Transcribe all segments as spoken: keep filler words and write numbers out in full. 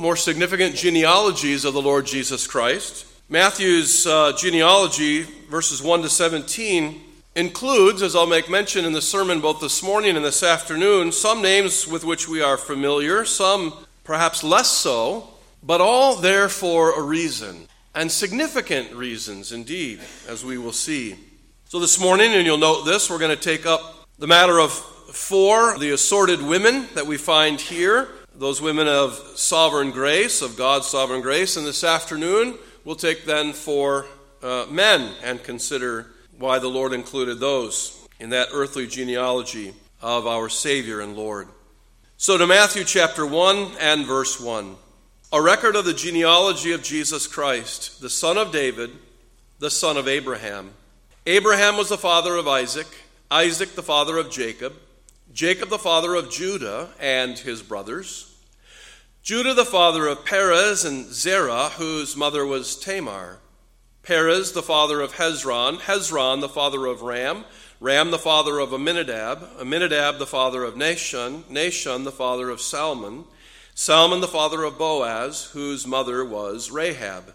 more significant genealogies of the Lord Jesus Christ. Matthew's uh, genealogy, verses one to seventeen, includes, as I'll make mention in the sermon both this morning and this afternoon, some names with which we are familiar, some perhaps less so, but all there for a reason, and significant reasons indeed, as we will see. So this morning, and you'll note this, we're going to take up the matter of four, the assorted women that we find here, those women of sovereign grace, of God's sovereign grace, and this afternoon we'll take then four uh, men and consider why the Lord included those in that earthly genealogy of our Savior and Lord. So to Matthew chapter one and verse one. A record of the genealogy of Jesus Christ, the son of David, the son of Abraham. Abraham was the father of Isaac, Isaac the father of Jacob, Jacob the father of Judah and his brothers, Judah the father of Perez and Zerah, whose mother was Tamar, Perez the father of Hezron, Hezron the father of Ram, Ram the father of Amminadab, Amminadab the father of Nahshon, Nahshon the father of Salmon, Salmon the father of Boaz, whose mother was Rahab,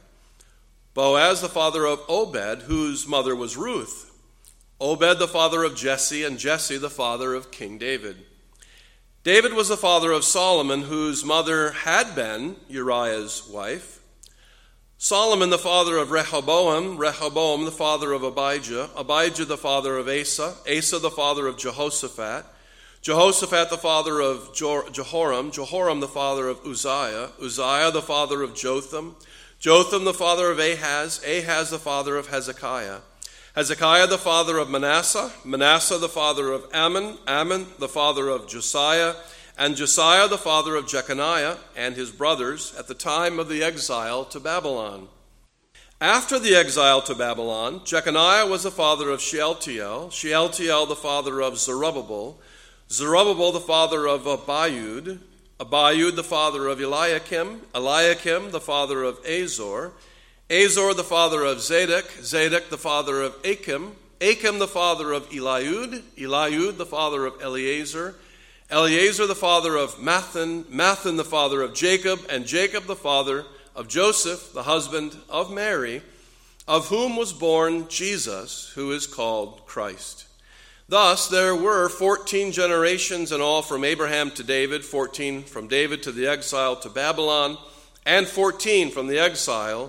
Boaz the father of Obed, whose mother was Ruth, Obed the father of Jesse, and Jesse the father of King David. David was the father of Solomon, whose mother had been Uriah's wife. Solomon the father of Rehoboam, Rehoboam the father of Abijah, Abijah the father of Asa, Asa the father of Jehoshaphat, Jehoshaphat the father of Jehoram, Jehoram the father of Uzziah, Uzziah the father of Jotham, Jotham the father of Ahaz, Ahaz the father of Hezekiah, Hezekiah the father of Manasseh, Manasseh the father of Ammon, Ammon the father of Josiah, and Josiah the father of Jeconiah and his brothers at the time of the exile to Babylon. After the exile to Babylon, Jeconiah was the father of Shealtiel, Shealtiel the father of Zerubbabel, Zerubbabel the father of Abiud, Abiud the father of Eliakim, Eliakim the father of Azor, Azor the father of Zadok, Zadok the father of Achim, Achim the father of Eliud, Eliud the father of Eleazar, Eleazar the father of Mathan, Mathan the father of Jacob, and Jacob the father of Joseph, the husband of Mary, of whom was born Jesus, who is called Christ. Thus there were fourteen generations in all from Abraham to David, fourteen from David to the exile to Babylon, and fourteen from the exile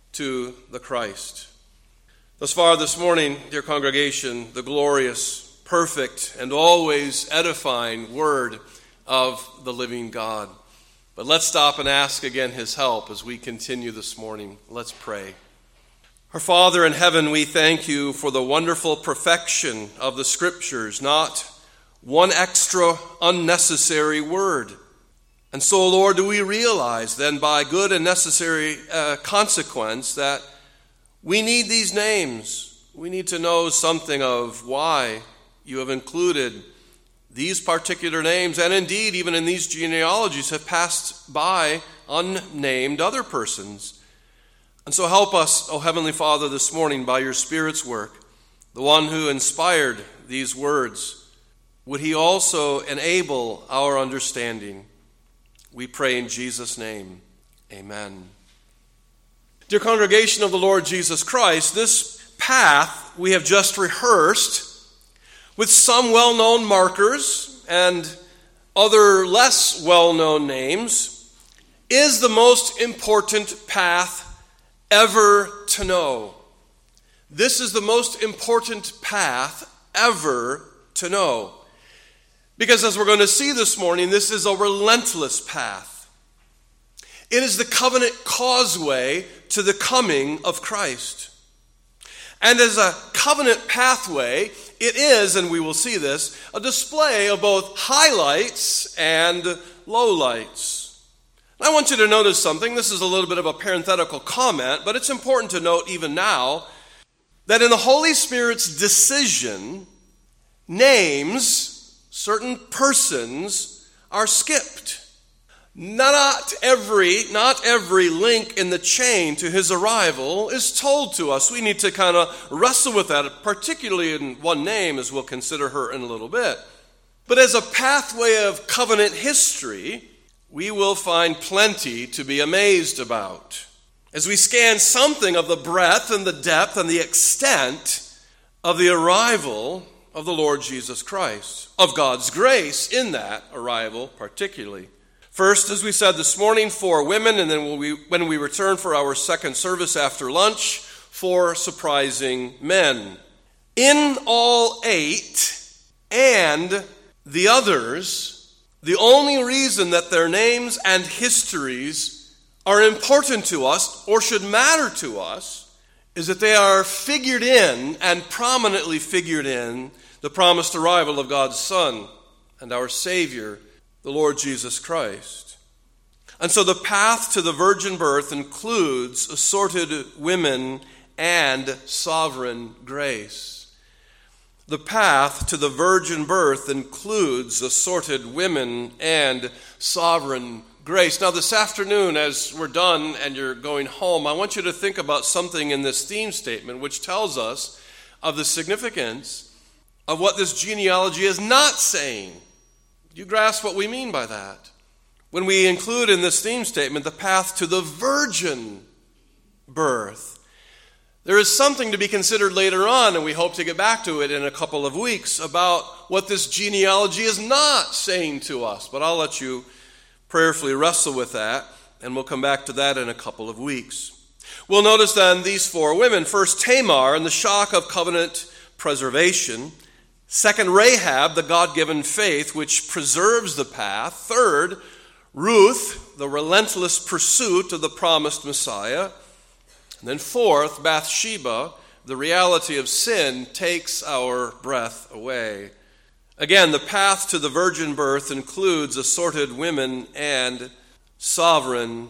to the Christ. Thus far this morning, dear congregation, the glorious, perfect, and always edifying word of the living God. But let's stop and ask again his help as we continue this morning. Let's pray. Our Father in heaven, we thank you for the wonderful perfection of the Scriptures, not one extra unnecessary word. And so, Lord, do we realize then by good and necessary uh, consequence that we need these names. We need to know something of why you have included these particular names, and indeed, even in these genealogies, have passed by unnamed other persons. And so help us, O Heavenly Father, this morning by your Spirit's work, the one who inspired these words. Would he also enable our understanding? We pray in Jesus' name. Amen. Dear congregation of the Lord Jesus Christ, this path we have just rehearsed with some well-known markers and other less well-known names, is the most important path ever to know. This is the most important path ever to know. Because as we're going to see this morning, this is a relentless path. It is the covenant causeway to the coming of Christ. And as a covenant pathway, it is, and we will see this, a display of both highlights and lowlights. I want you to notice something. This is a little bit of a parenthetical comment, but it's important to note even now that in the Holy Spirit's decision, names, certain persons are skipped. Not every, not every link in the chain to his arrival is told to us. We need to kind of wrestle with that, particularly in one name, as we'll consider her in a little bit. But as a pathway of covenant history, we will find plenty to be amazed about as we scan something of the breadth and the depth and the extent of the arrival of the Lord Jesus Christ, of God's grace in that arrival particularly. First, as we said this morning, four women, and then when we, when we return for our second service after lunch, four surprising men. In all eight and the others, the only reason that their names and histories are important to us or should matter to us is that they are figured in and prominently figured in the promised arrival of God's Son and our Savior, the Lord Jesus Christ. And so the path to the virgin birth includes assorted women and sovereign grace. The path to the virgin birth includes assorted women and sovereign grace. Now this afternoon, as we're done and you're going home, I want you to think about something in this theme statement which tells us of the significance of what this genealogy is not saying. Do you grasp what we mean by that? When we include in this theme statement the path to the virgin birth, there is something to be considered later on, and we hope to get back to it in a couple of weeks, about what this genealogy is not saying to us. But I'll let you prayerfully wrestle with that, and we'll come back to that in a couple of weeks. We'll notice then these four women. First, Tamar and the shock of covenant preservation. Second, Rahab, the God-given faith which preserves the path. Third, Ruth, the relentless pursuit of the promised Messiah. And then fourth, Bathsheba, the reality of sin takes our breath away. Again, the path to the virgin birth includes assorted women and sovereign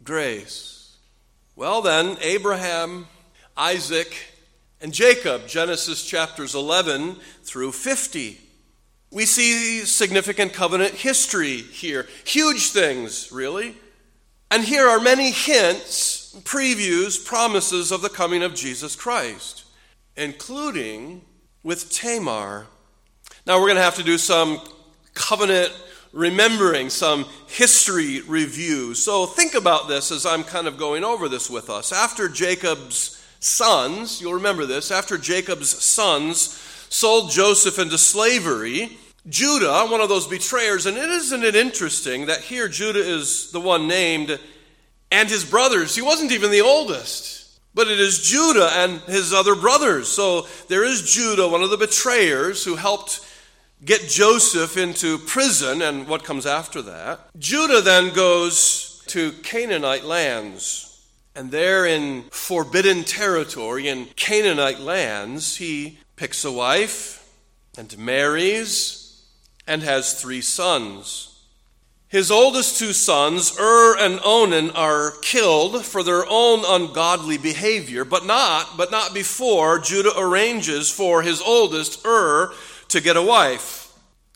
grace. Well then, Abraham, Isaac, and Jacob, Genesis chapters eleven through fifty. We see significant covenant history here. Huge things, really. And here are many hints, previews, promises of the coming of Jesus Christ, including with Tamar. Now we're going to have to do some covenant remembering, some history review. So think about this as I'm kind of going over this with us. After Jacob's sons, you'll remember this, after Jacob's sons sold Joseph into slavery, Judah, one of those betrayers, and isn't it interesting that here Judah is the one named, and his brothers, he wasn't even the oldest, but it is Judah and his other brothers. So there is Judah, one of the betrayers, who helped get Joseph into prison, and what comes after that. Judah then goes to Canaanite lands, and there in forbidden territory, in Canaanite lands, he picks a wife and marries and has three sons. His oldest two sons, Ur and Onan, are killed for their own ungodly behavior, but not, but not before Judah arranges for his oldest, Ur, to get a wife,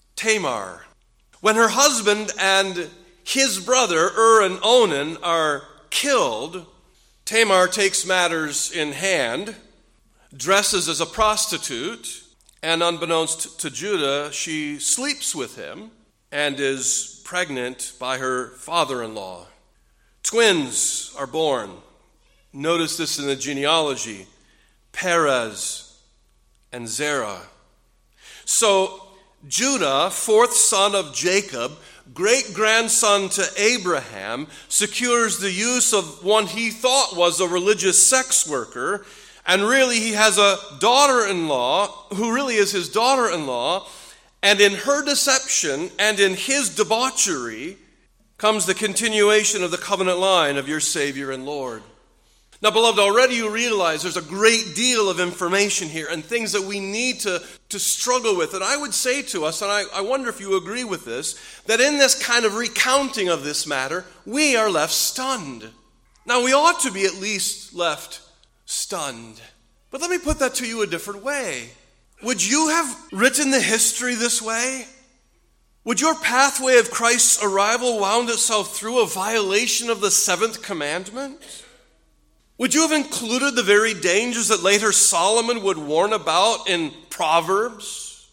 Tamar. When her husband and his brother, Ur and Onan, are killed, Tamar takes matters in hand, dresses as a prostitute, and unbeknownst to Judah, she sleeps with him and is pregnant by her father-in-law. Twins are born. Notice this in the genealogy, Perez and Zerah. So Judah, fourth son of Jacob, great-grandson to Abraham, secures the use of one he thought was a religious sex worker, and really he has a daughter-in-law who really is his daughter-in-law, and in her deception and in his debauchery comes the continuation of the covenant line of your Savior and Lord. Now, beloved, already you realize there's a great deal of information here and things that we need to, to struggle with. And I would say to us, and I, I wonder if you agree with this, that in this kind of recounting of this matter, we are left stunned. Now, we ought to be at least left stunned. But let me put that to you a different way. Would you have written the history this way? Would your pathway of Christ's arrival wound itself through a violation of the seventh commandment? Would you have included the very dangers that later Solomon would warn about in Proverbs?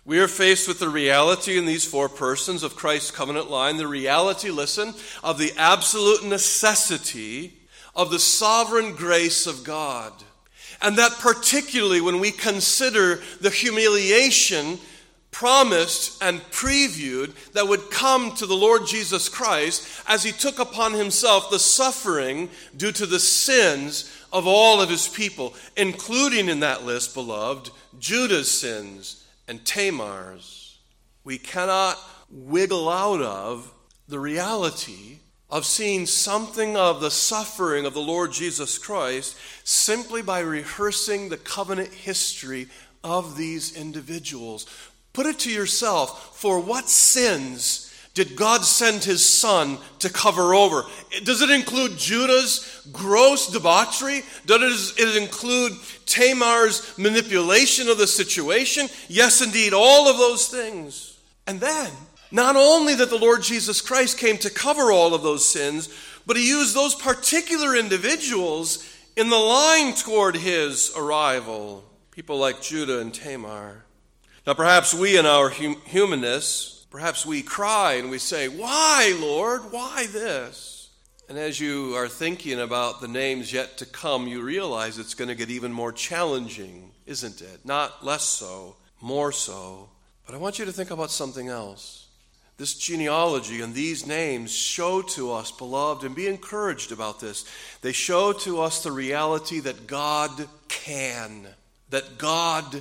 We are faced with the reality in these four persons of Christ's covenant line, the reality, listen, of the absolute necessity of the sovereign grace of God. And that particularly when we consider the humiliation promised and previewed that would come to the Lord Jesus Christ as he took upon himself the suffering due to the sins of all of his people, including in that list, beloved, Judah's sins and Tamar's. We cannot wiggle out of the reality of seeing something of the suffering of the Lord Jesus Christ simply by rehearsing the covenant history of these individuals. Put it to yourself, for what sins did God send his son to cover over? Does it include Judah's gross debauchery? Does it include Tamar's manipulation of the situation? Yes, indeed, all of those things. And then, not only that the Lord Jesus Christ came to cover all of those sins, but he used those particular individuals in the line toward his arrival. People like Judah and Tamar. Now perhaps we in our hum- humanness, perhaps we cry and we say, why, Lord? Why this? And as you are thinking about the names yet to come, you realize it's going to get even more challenging, isn't it? Not less so, more so. But I want you to think about something else. This genealogy and these names show to us, beloved, and be encouraged about this. They show to us the reality that God can. That God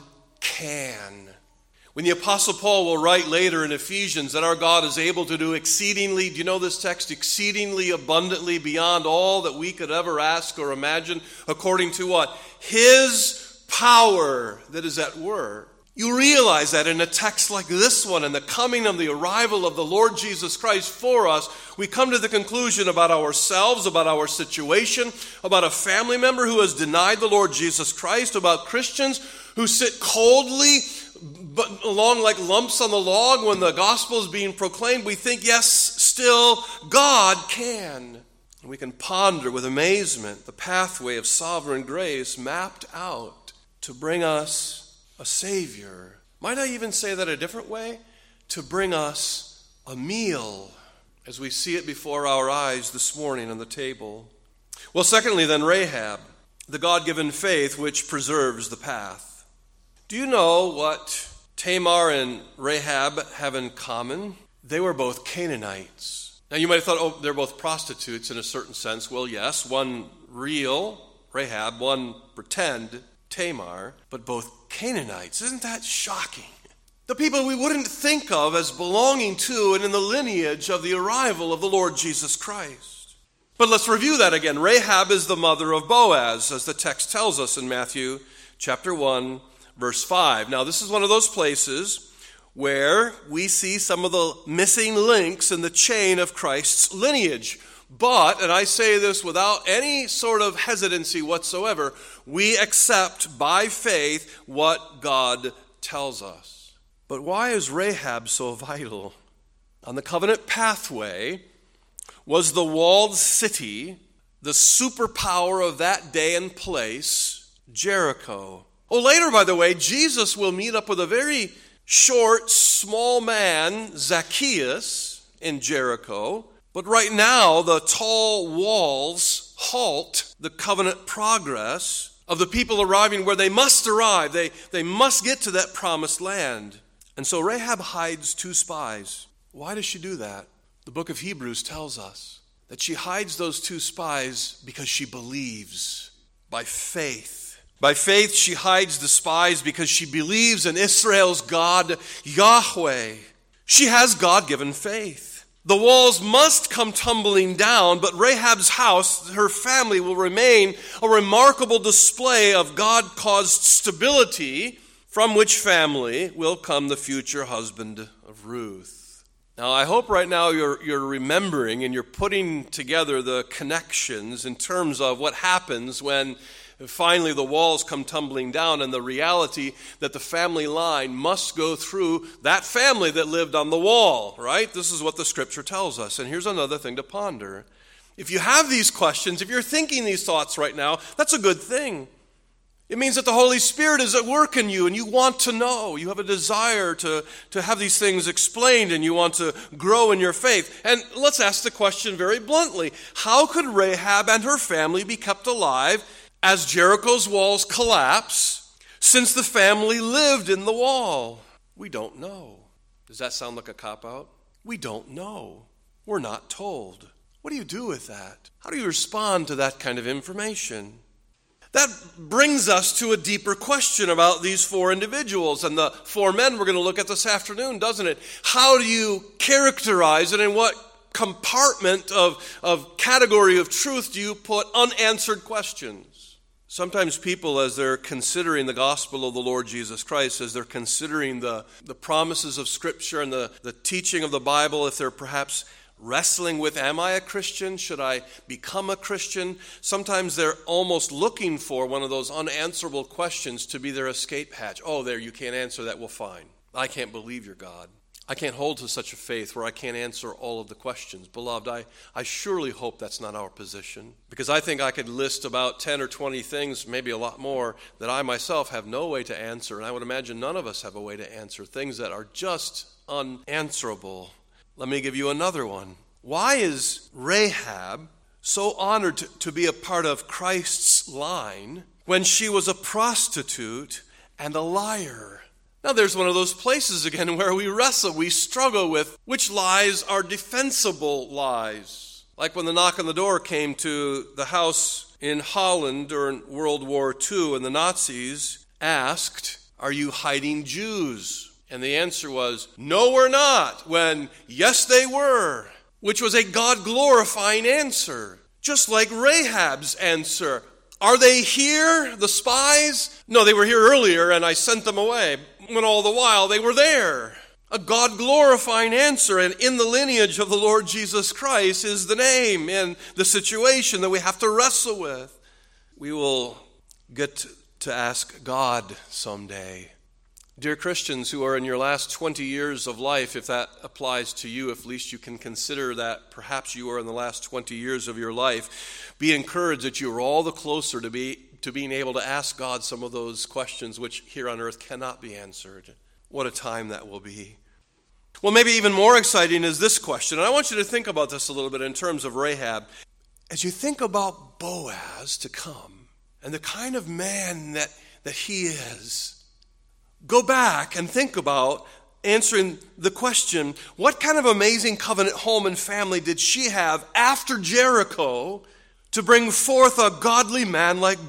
can. When the Apostle Paul will write later in Ephesians that our God is able to do exceedingly, do you know this text? Exceedingly abundantly beyond all that we could ever ask or imagine, according to what? His power that is at work. You realize that in a text like this one, in the coming of the arrival of the Lord Jesus Christ for us, we come to the conclusion about ourselves, about our situation, about a family member who has denied the Lord Jesus Christ, about Christians who sit coldly but along like lumps on the log when the gospel is being proclaimed. We think, yes, still God can. And we can ponder with amazement the pathway of sovereign grace mapped out to bring us a Savior. Might I even say that a different way? To bring us a meal as we see it before our eyes this morning on the table. Well, secondly then, Rahab, the God-given faith which preserves the path. Do you know what Tamar and Rahab have in common? They were both Canaanites. Now you might have thought, oh, they're both prostitutes in a certain sense. Well, yes, one real, Rahab, one pretend, Tamar, but both Canaanites. Isn't that shocking? The people we wouldn't think of as belonging to and in the lineage of the arrival of the Lord Jesus Christ. But let's review that again. Rahab is the mother of Boaz, as the text tells us in Matthew chapter one, verse five. Now, this is one of those places where we see some of the missing links in the chain of Christ's lineage. But, and I say this without any sort of hesitancy whatsoever, we accept by faith what God tells us. But why is Rahab so vital? On the covenant pathway was the walled city, the superpower of that day and place, Jericho. Oh, later, by the way, Jesus will meet up with a very short, small man, Zacchaeus, in Jericho. But right now, the tall walls halt the covenant progress of the people arriving where they must arrive. They, they must get to that promised land. And so Rahab hides two spies. Why does she do that? The book of Hebrews tells us that she hides those two spies because she believes by faith. By faith, she hides the spies because she believes in Israel's God, Yahweh. She has God-given faith. The walls must come tumbling down, but Rahab's house, her family, will remain a remarkable display of God-caused stability, from which family will come the future husband of Ruth. Now, I hope right now you're, you're remembering and you're putting together the connections in terms of what happens when finally the walls come tumbling down and the reality that the family line must go through that family that lived on the wall, right? This is what the scripture tells us. And here's another thing to ponder. If you have these questions, if you're thinking these thoughts right now, that's a good thing. It means that the Holy Spirit is at work in you and you want to know. You have a desire to, to have these things explained and you want to grow in your faith. And let's ask the question very bluntly. How could Rahab and her family be kept alive as Jericho's walls collapse since the family lived in the wall? We don't know. Does that sound like a cop-out? We don't know. We're not told. What do you do with that? How do you respond to that kind of information? That brings us to a deeper question about these four individuals and the four men we're going to look at this afternoon, doesn't it? How do you characterize it, and what compartment of, of category of truth do you put unanswered questions? Sometimes people, as they're considering the gospel of the Lord Jesus Christ, as they're considering the, the promises of Scripture and the, the teaching of the Bible, if they're perhaps wrestling with, am I a Christian? Should I become a Christian? Sometimes they're almost looking for one of those unanswerable questions to be their escape hatch. Oh, there, you can't answer that. Well, fine. I can't believe you're God. I can't hold to such a faith where I can't answer all of the questions. Beloved, I, I surely hope that's not our position, because I think I could list about ten or twenty things, maybe a lot more, that I myself have no way to answer, and I would imagine none of us have a way to answer, things that are just unanswerable. Let me give you another one. Why is Rahab so honored to, to be a part of Christ's line when she was a prostitute and a liar? Now there's one of those places again where we wrestle, we struggle with which lies are defensible lies. Like when the knock on the door came to the house in Holland during World War Two and the Nazis asked, "Are you hiding Jews?" And the answer was, "No, we're not," when, yes, they were, which was a God-glorifying answer. Just like Rahab's answer. Are they here, the spies? No, they were here earlier and I sent them away. When all the while they were there. A God-glorifying answer, and in the lineage of the Lord Jesus Christ is the name and the situation that we have to wrestle with. We will get to ask God someday. Dear Christians who are in your last twenty years of life, if that applies to you, at least you can consider that perhaps you are in the last twenty years of your life, be encouraged that you are all the closer to be to being able to ask God some of those questions which here on earth cannot be answered. What a time that will be. Well, maybe even more exciting is this question, and I want you to think about this a little bit in terms of Rahab. As you think about Boaz to come and the kind of man that, that he is, go back and think about answering the question, what kind of amazing covenant home and family did she have after Jericho to bring forth a godly man like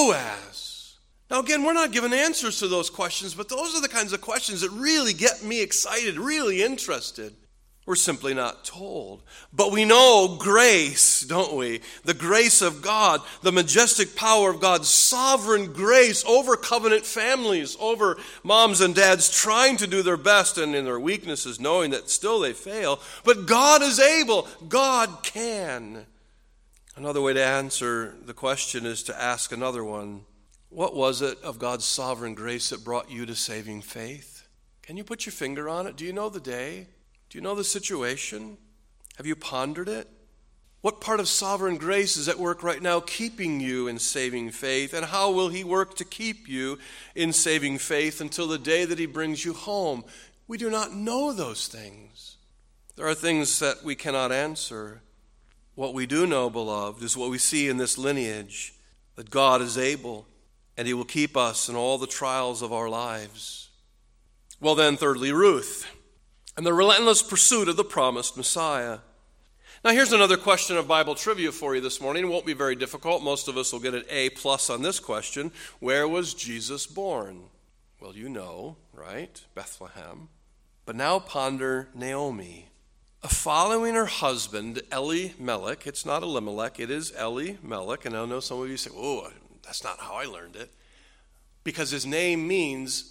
Boaz? Now again, we're not given answers to those questions, but those are the kinds of questions that really get me excited, really interested. We're simply not told. But we know grace, don't we? The grace of God, the majestic power of God's sovereign grace over covenant families, over moms and dads trying to do their best and in their weaknesses knowing that still they fail. But God is able. God can. Another way to answer the question is to ask another one. What was it of God's sovereign grace that brought you to saving faith? Can you put your finger on it? Do you know the day? Do you know the situation? Have you pondered it? What part of sovereign grace is at work right now keeping you in saving faith? And how will he work to keep you in saving faith until the day that he brings you home? We do not know those things. There are things that we cannot answer. What we do know, beloved, is what we see in this lineage, that God is able and he will keep us in all the trials of our lives. Well then, thirdly, Ruth, and the relentless pursuit of the promised Messiah. Now here's another question of Bible trivia for you this morning. It won't be very difficult. Most of us will get an A plus on this question. Where was Jesus born? Well, you know, right? Bethlehem. But now ponder Naomi. Following her husband, Elimelech, it's not Elimelech, it is Elimelech. And I know some of you say, oh, that's not how I learned it. Because his name means,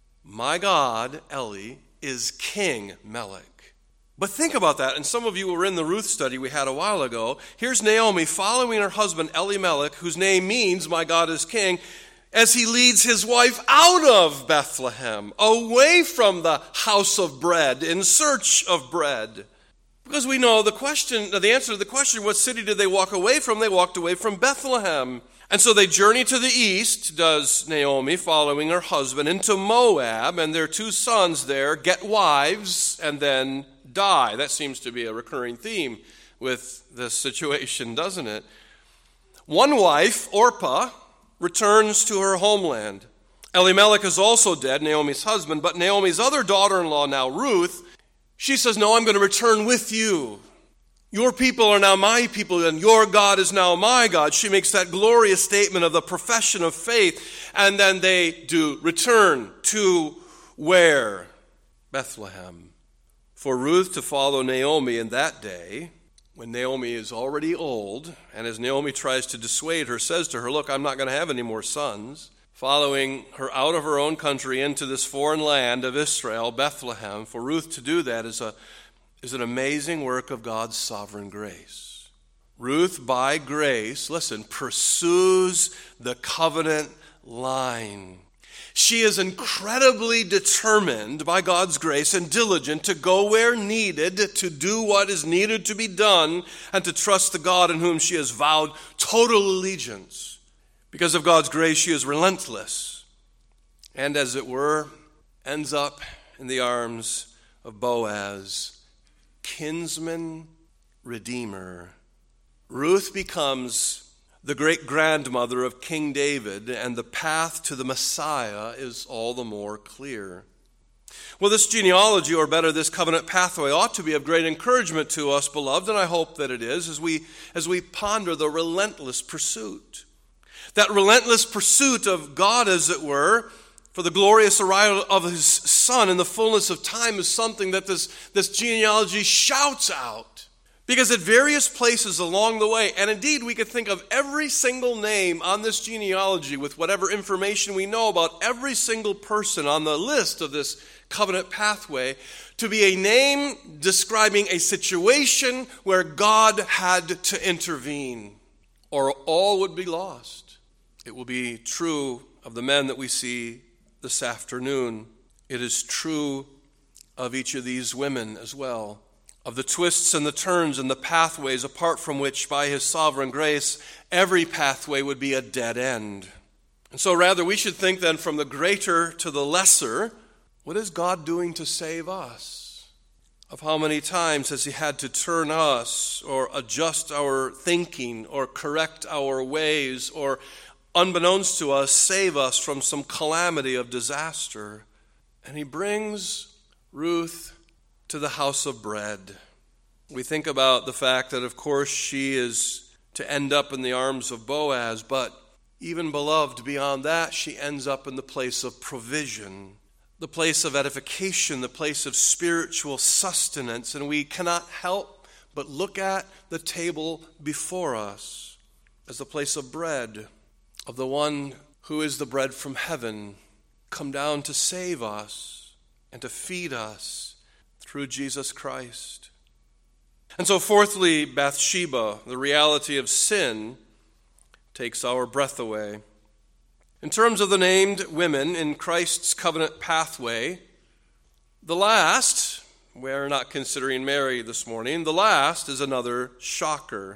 my God, Eli, is King Melech. But think about that, and some of you were in the Ruth study we had a while ago. Here's Naomi following her husband Elimelech, whose name means my God is King, as he leads his wife out of Bethlehem, away from the house of bread, in search of bread. Because we know the question, the answer to the question, what city did they walk away from? They walked away from Bethlehem. And so they journey to the east, does Naomi, following her husband, into Moab, and their two sons there get wives and then die. That seems to be a recurring theme with this situation, doesn't it? One wife, Orpah, returns to her homeland. Elimelech is also dead, Naomi's husband, but Naomi's other daughter-in-law now, Ruth, she says, no, I'm going to return with you. Your people are now my people, and your God is now my God. She makes that glorious statement of the profession of faith, and then they do return to where? Bethlehem. For Ruth to follow Naomi in that day, when Naomi is already old, and as Naomi tries to dissuade her, says to her, look, I'm not going to have any more sons, following her out of her own country into this foreign land of Israel, Bethlehem. For Ruth to do that is a is an amazing work of God's sovereign grace. Ruth, by grace, listen, pursues the covenant line. She is incredibly determined by God's grace and diligent to go where needed, to do what is needed to be done, and to trust the God in whom she has vowed total allegiance. Because of God's grace, she is relentless, and as it were, ends up in the arms of Boaz, kinsman redeemer. Ruth becomes the great-grandmother of King David, and the path to the Messiah is all the more clear. Well, this genealogy, or better, this covenant pathway, ought to be of great encouragement to us, beloved, and I hope that it is, as we, as we ponder the relentless pursuit. That relentless pursuit of God, as it were, for the glorious arrival of his Son in the fullness of time is something that this, this genealogy shouts out. Because at various places along the way, and indeed we could think of every single name on this genealogy with whatever information we know about every single person on the list of this covenant pathway, to be a name describing a situation where God had to intervene, or all would be lost. It will be true of the men that we see this afternoon. It is true of each of these women as well, of the twists and the turns and the pathways apart from which, by his sovereign grace, every pathway would be a dead end. And so rather we should think then from the greater to the lesser, what is God doing to save us? Of how many times has he had to turn us or adjust our thinking or correct our ways or, unbeknownst to us, save us from some calamity of disaster. And he brings Ruth to the house of bread. We think about the fact that, of course, she is to end up in the arms of Boaz, but even, beloved, beyond that, she ends up in the place of provision, the place of edification, the place of spiritual sustenance. And we cannot help but look at the table before us as the place of bread, of the one who is the bread from heaven, come down to save us and to feed us through Jesus Christ. And so fourthly, Bathsheba, the reality of sin, takes our breath away. In terms of the named women in Christ's covenant pathway, the last, we're not considering Mary this morning, the last is another shocker.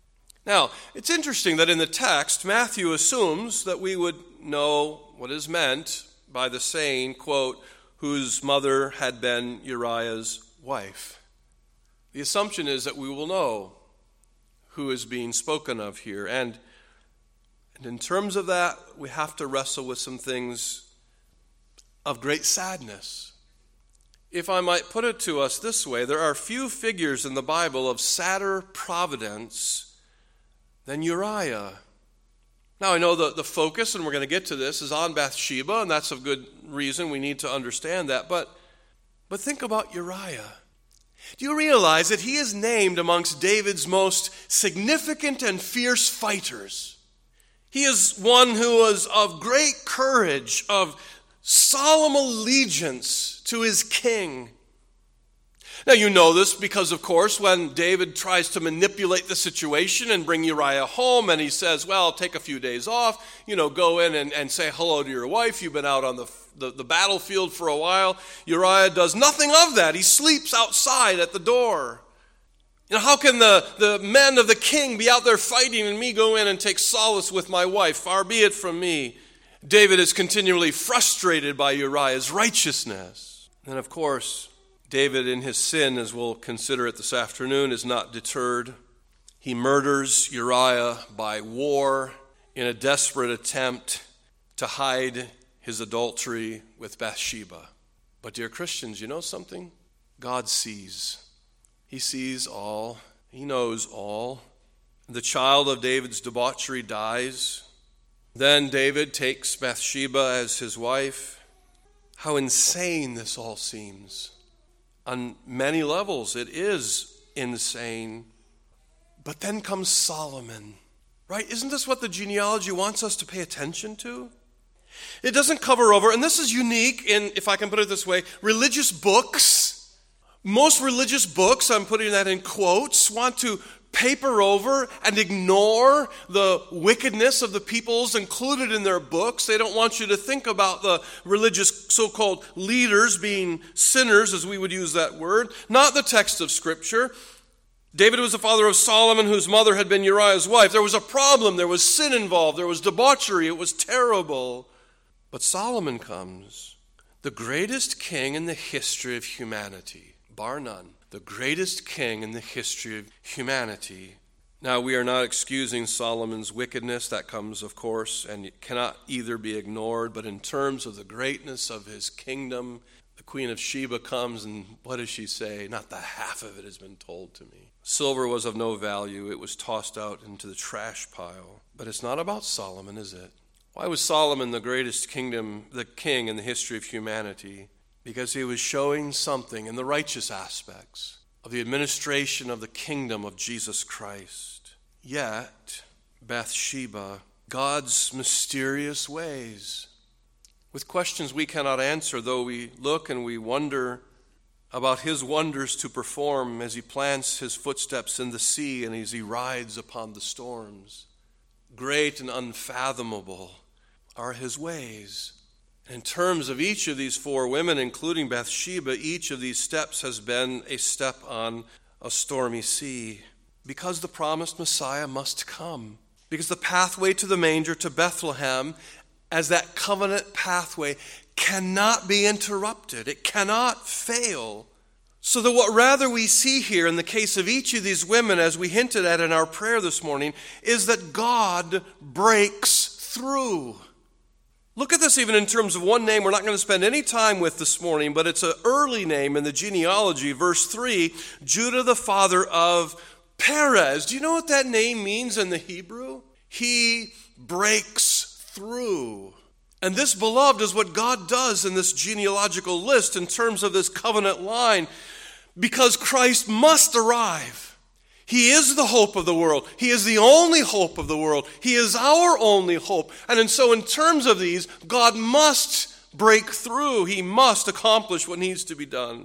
Now, it's interesting that in the text, Matthew assumes that we would know what is meant by the saying, quote, whose mother had been Uriah's wife. The assumption is that we will know who is being spoken of here. And, and in terms of that, we have to wrestle with some things of great sadness. If I might put it to us this way, there are few figures in the Bible of sadder providence than Uriah. Now, I know the, the focus, and we're going to get to this, is on Bathsheba, and that's a good reason. We need to understand that. But, but think about Uriah. Do you realize that he is named amongst David's most significant and fierce fighters? He is one who was of great courage, of solemn allegiance to his king. Now, you know this because, of course, when David tries to manipulate the situation and bring Uriah home, and he says, well, take a few days off, you know, go in and, and say hello to your wife. You've been out on the, the, the battlefield for a while. Uriah does nothing of that. He sleeps outside at the door. You know, how can the, the men of the king be out there fighting and me go in and take solace with my wife? Far be it from me. David is continually frustrated by Uriah's righteousness. And of course, David in his sin, as we'll consider it this afternoon, is not deterred. He murders Uriah by war in a desperate attempt to hide his adultery with Bathsheba. But dear Christians, you know something? God sees. He sees all. He knows all. The child of David's debauchery dies. Then David takes Bathsheba as his wife. How insane this all seems. On many levels, it is insane. But then comes Solomon, right? Isn't this what the genealogy wants us to pay attention to? It doesn't cover over, and this is unique in, if I can put it this way, religious books. Most religious books, I'm putting that in quotes, want to paper over and ignore the wickedness of the peoples included in their books. They don't want you to think about the religious so-called leaders being sinners, as we would use that word, not the text of Scripture. David was the father of Solomon, whose mother had been Uriah's wife. There was a problem. There was sin involved. There was debauchery. It was terrible. But Solomon comes, the greatest king in the history of humanity, bar none. The greatest king in the history of humanity. Now, we are not excusing Solomon's wickedness. That comes, of course, and it cannot either be ignored. But in terms of the greatness of his kingdom, the Queen of Sheba comes, and what does she say? Not the half of it has been told to me. Silver was of no value. It was tossed out into the trash pile. But it's not about Solomon, is it? Why was Solomon the greatest kingdom, the king in the history of humanity? Because he was showing something in the righteous aspects of the administration of the kingdom of Jesus Christ. Yet, Bathsheba, God's mysterious ways, with questions we cannot answer, though we look and we wonder about his wonders to perform as he plants his footsteps in the sea and as he rides upon the storms. Great and unfathomable are his ways. In terms of each of these four women, including Bathsheba, each of these steps has been a step on a stormy sea. Because the promised Messiah must come. Because the pathway to the manger, to Bethlehem, as that covenant pathway, cannot be interrupted. It cannot fail. So that what rather we see here in the case of each of these women, as we hinted at in our prayer this morning, is that God breaks through. Look at this even in terms of one name we're not going to spend any time with this morning, but it's an early name in the genealogy. Verse three, Judah the father of Perez. Do you know what that name means in the Hebrew? He breaks through. And this, beloved, is what God does in this genealogical list in terms of this covenant line, because Christ must arrive. He is the hope of the world. He is the only hope of the world. He is our only hope. And so in terms of these, God must break through. He must accomplish what needs to be done.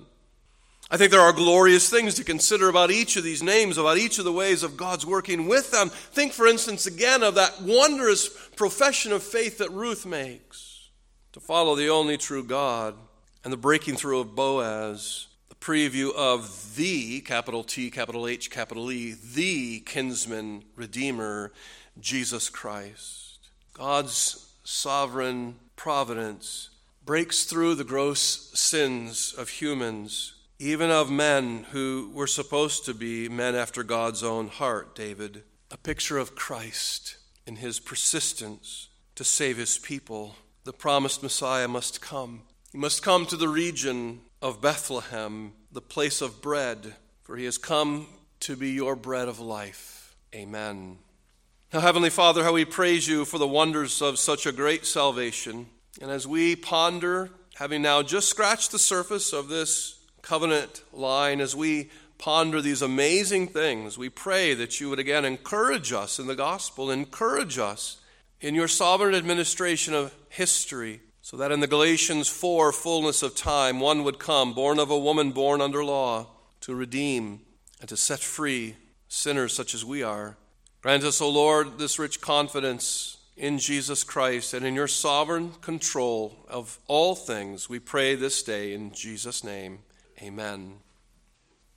I think there are glorious things to consider about each of these names, about each of the ways of God's working with them. Think, for instance, again of that wondrous profession of faith that Ruth makes, to follow the only true God, and the breaking through of Boaz, the preview of the, capital T, capital H, capital E, the kinsman redeemer, Jesus Christ. God's sovereign providence breaks through the gross sins of humans, even of men who were supposed to be men after God's own heart, David. A picture of Christ in his persistence to save his people. The promised Messiah must come. He must come to the region of Bethlehem, the place of bread, for he has come to be your bread of life. Amen. Now, Heavenly Father, how we praise you for the wonders of such a great salvation. And as we ponder, having now just scratched the surface of this covenant line, as we ponder these amazing things, we pray that you would again encourage us in the gospel, encourage us in your sovereign administration of history, so that in the Galatians four fullness of time, one would come, born of a woman born under law, to redeem and to set free sinners such as we are. Grant us, O Lord, this rich confidence in Jesus Christ and in your sovereign control of all things. We pray this day in Jesus' name. Amen.